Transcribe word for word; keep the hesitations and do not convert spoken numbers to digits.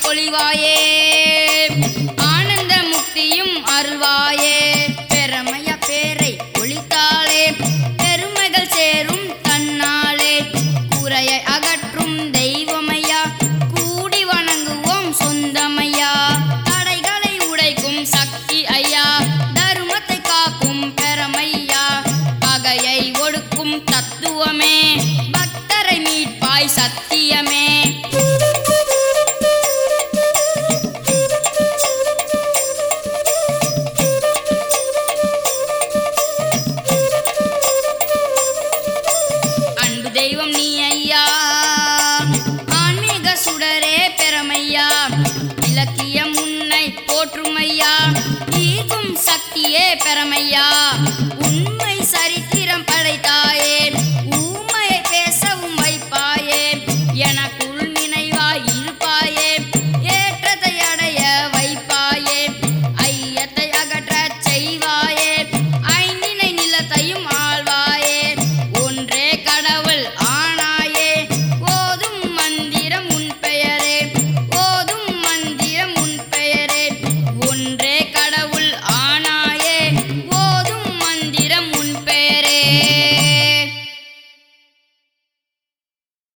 பொழிவாயே ஆனந்த முக்தியும் அருள்வாயே பெருமையா பேரை ஒளித்தாளே பெருமைகள் சேரும் தன்னாலே கூரையை அகற்றும் தெய்வமையா கூடி வணங்குவோம் சொந்தமையா தடைகளை உடைக்கும் சக்தி ஐயா தர்மத்தை காக்கும் பெருமையா பகையை ஒடுக்கும் தத்துவமே பக்தரை மீட்பாய் சத்தியமே தெய்வம் நீ ஐயா ஆன்மீக சுடரே பெருமையா இலக்கியம் உன்னை போற்றும் ஐயா ஈர்க்கும் சக்தியே பெருமையா